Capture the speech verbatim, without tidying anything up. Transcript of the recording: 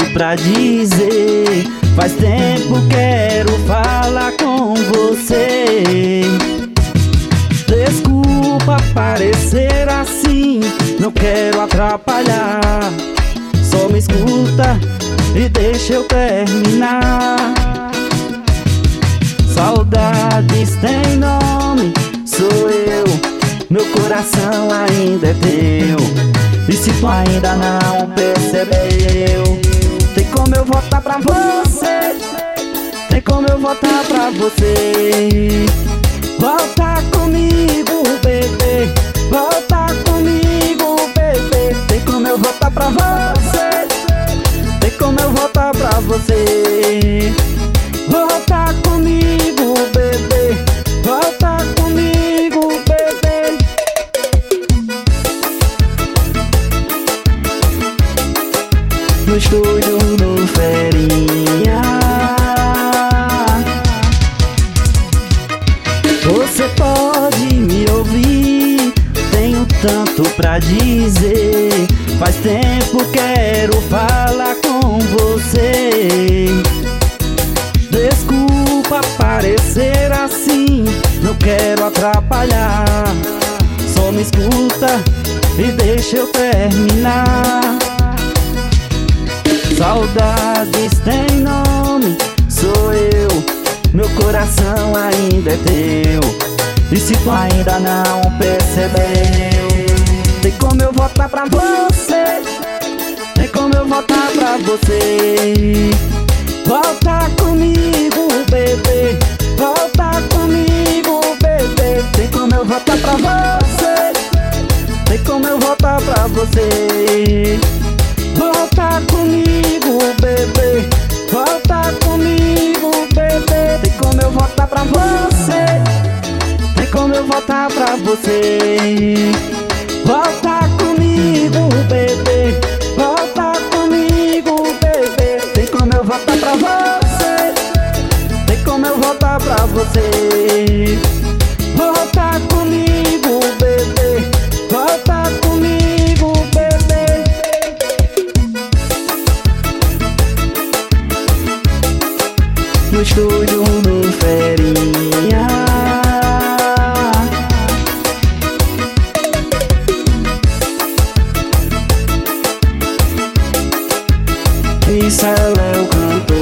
pra dizer. Faz tempo quero falar com você. Desculpa parecer assim, não quero atrapalhar. Só me escuta e deixa eu terminar. Saudades tem nome, sou eu. Meu coração ainda é teu. E se tu ainda não percebeu, tem como eu voltar pra você. Tem como eu voltar pra você. Volta comigo, bebê. Volta comigo, bebê. Tem como eu voltar pra você. Tem como eu voltar pra você. Volta comigo, bebê. Volta comigo, bebê. No estúdio do Ferinha. Você pode me ouvir, tenho tanto pra dizer. Faz tempo quero falar com você. Desculpa parecer assim, não quero atrapalhar. Só me escuta e deixa eu terminar. Saudades tem nome, sou eu. Meu coração ainda é teu. E se tu ainda não percebeu, tem como eu voltar pra você. Tem como eu voltar pra você. Volta comigo, bebê. Volta comigo, bebê. Tem como eu voltar pra você. Tem como eu voltar pra você. Volta comigo, bebê. Volta comigo, bebê. Tem como eu voltar pra você. Tem como eu voltar pra você. Volta comigo, bebê. Volta comigo, bebê. Tem como eu voltar pra você. Tem como eu voltar pra você. Volta comigo, bebê. Volta comigo, bebê. No estúdio do Ferinha. Isso é o cantor.